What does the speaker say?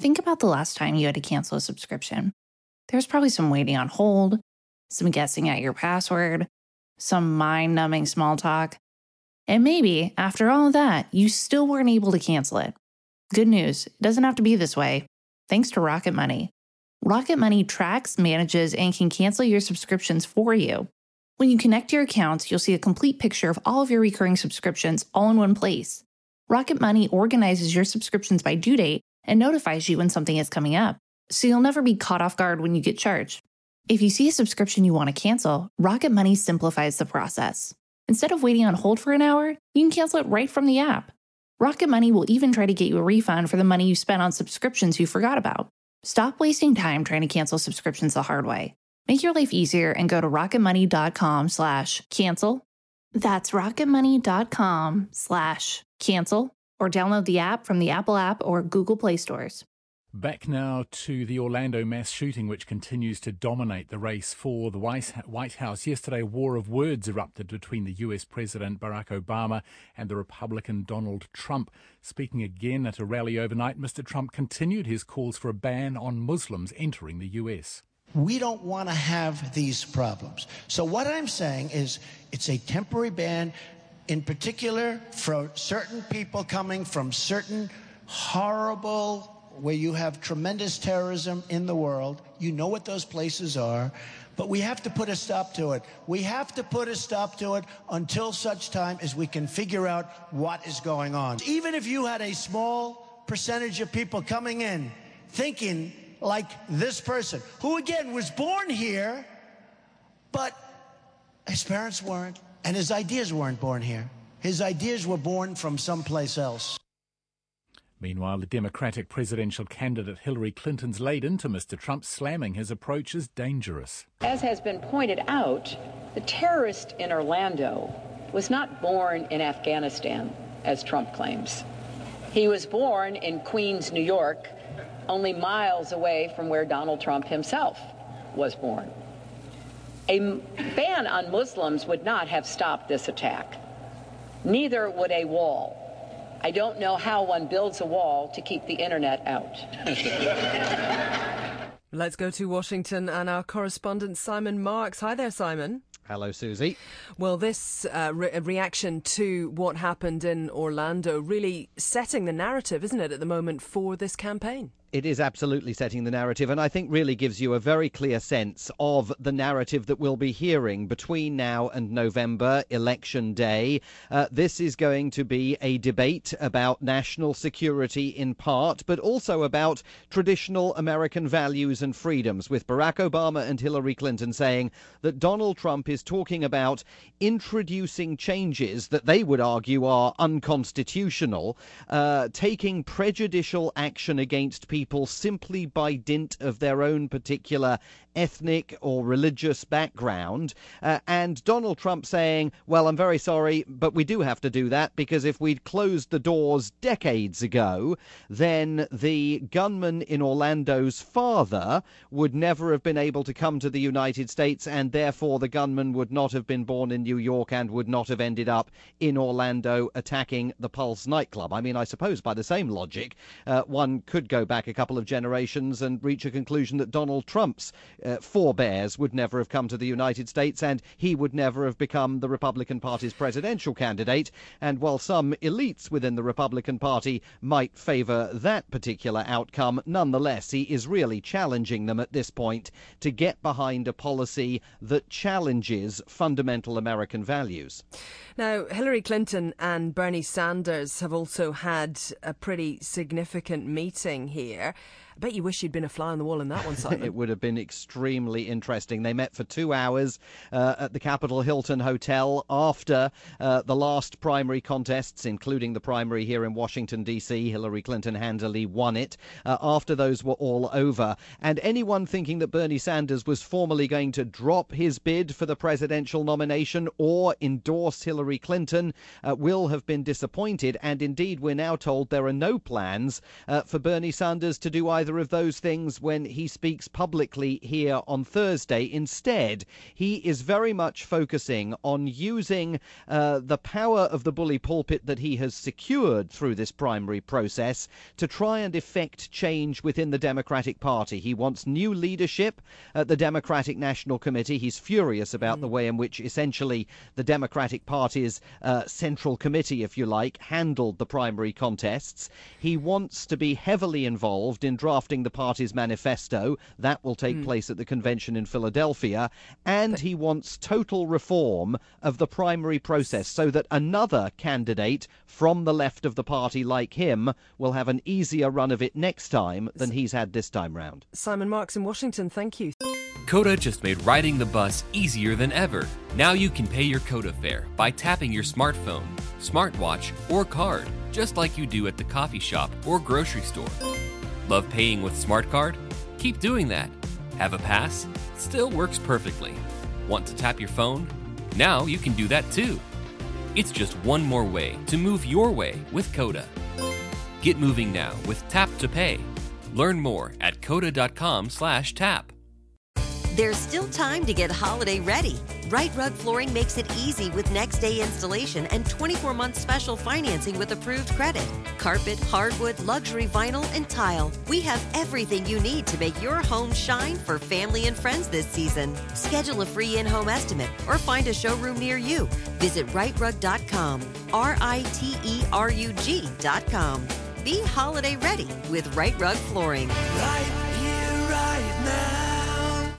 think about the last time you had to cancel a subscription. There's probably some waiting on hold, some guessing at your password, some mind-numbing small talk. And maybe, after all of that, you still weren't able to cancel it. Good news, it doesn't have to be this way. Thanks to Rocket Money. Rocket Money tracks, manages, and can cancel your subscriptions for you. When you connect your accounts, you'll see a complete picture of all of your recurring subscriptions all in one place. Rocket Money organizes your subscriptions by due date and notifies you when something is coming up, so you'll never be caught off guard when you get charged. If you see a subscription you want to cancel, Rocket Money simplifies the process. Instead of waiting on hold for an hour, you can cancel it right from the app. Rocket Money will even try to get you a refund for the money you spent on subscriptions you forgot about. Stop wasting time trying to cancel subscriptions the hard way. Make your life easier and go to rocketmoney.com/cancel. That's rocketmoney.com/cancel, or download the app from the Apple App or Google Play stores. Back now to the Orlando mass shooting, which continues to dominate the race for the White House. Yesterday, a war of words erupted between the US President Barack Obama and the Republican Donald Trump. Speaking again at a rally overnight, Mr. Trump continued his calls for a ban on Muslims entering the US. We don't want to have these problems. So what I'm saying is it's a temporary ban, in particular for certain people coming from certain horrible, where you have tremendous terrorism in the world. You know what those places are, but we have to put a stop to it. We have to put a stop to it until such time as we can figure out what is going on. Even if you had a small percentage of people coming in thinking like this person, who again was born here, but his parents weren't, and his ideas weren't born here. His ideas were born from someplace else. Meanwhile, the Democratic presidential candidate Hillary Clinton's laid into Mr. Trump, slamming his approach as dangerous. As has been pointed out, the terrorist in Orlando was not born in Afghanistan, as Trump claims. He was born in Queens, New York, only miles away from where Donald Trump himself was born. A ban on Muslims would not have stopped this attack. Neither would a wall. I don't know how one builds a wall to keep the internet out. Let's go to Washington and our correspondent Simon Marks. Hi there, Simon. Hello, Susie. Well, this reaction to what happened in Orlando really setting the narrative, isn't it, at the moment for this campaign? It is absolutely setting the narrative, and I think really gives you a very clear sense of the narrative that we'll be hearing between now and November, Election Day. This is going to be a debate about national security in part, but also about traditional American values and freedoms, with Barack Obama and Hillary Clinton saying that Donald Trump is talking about introducing changes that they would argue are unconstitutional, taking prejudicial action against people simply by dint of their own particular ethnic or religious background, and Donald Trump saying, well, I'm very sorry, but we do have to do that because if we'd closed the doors decades ago, then the gunman in Orlando's father would never have been able to come to the United States, and therefore the gunman would not have been born in New York and would not have ended up in Orlando attacking the Pulse nightclub. I mean, I suppose by the same logic, one could go back a couple of generations and reach a conclusion that Donald Trump's forebears would never have come to the United States, and he would never have become the Republican Party's presidential candidate. And while some elites within the Republican Party might favour that particular outcome, nonetheless, he is really challenging them at this point to get behind a policy that challenges fundamental American values. Now, Hillary Clinton and Bernie Sanders have also had a pretty significant meeting here. I bet you wish you'd been a fly on the wall in that one, Simon. It would have been extremely interesting. They met for 2 hours at the Capitol Hilton Hotel after the last primary contests, including the primary here in Washington, D.C. Hillary Clinton handily won it. After those were all over. And anyone thinking that Bernie Sanders was formally going to drop his bid for the presidential nomination or endorse Hillary Clinton will have been disappointed. And indeed, we're now told there are no plans for Bernie Sanders to do either either of those things when he speaks publicly here on Thursday. Instead, he is very much focusing on using the power of the bully pulpit that he has secured through this primary process to try and effect change within the Democratic Party. He wants new leadership at the Democratic National Committee. He's furious about the way in which essentially the Democratic Party's Central Committee, if you like, handled the primary contests. He wants to be heavily involved in drafting the party's manifesto. That will take place at the convention in Philadelphia. And he wants total reform of the primary process so that another candidate from the left of the party like him will have an easier run of it next time than he's had this time round. Simon Marks in Washington, thank you. Coda just made riding the bus easier than ever. Now you can pay your Coda fare by tapping your smartphone, smartwatch, or card, just like you do at the coffee shop or grocery store. Love paying with Smart Card? Keep doing that. Have a pass? It still works perfectly. Want to tap your phone? Now you can do that too. It's just one more way to move your way with Coda. Get moving now with Tap to Pay. Learn more at coda.com/tap. There's still time to get holiday ready. Right Rug Flooring makes it easy with next day installation and 24-month special financing with approved credit. Carpet, hardwood, luxury vinyl, and tile. We have everything you need to make your home shine for family and friends this season. Schedule a free in-home estimate or find a showroom near you. Visit rightrug.com, RITERUG.com. Be holiday ready with Right Rug Flooring. Right here, right now.